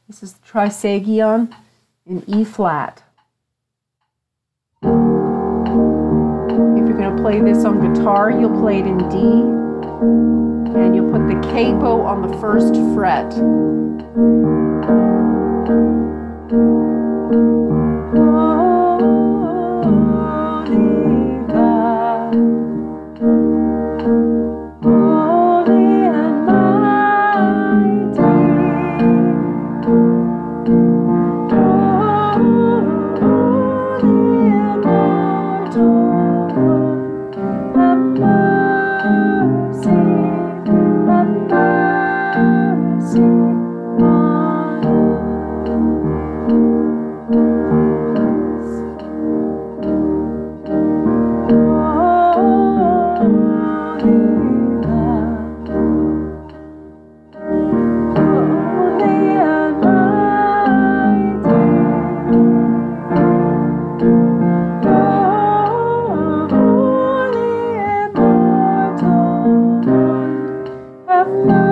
This is the Trisagion in E flat. If you're going to play this on guitar, you'll play it in D, and you'll put the capo on the first fret. Have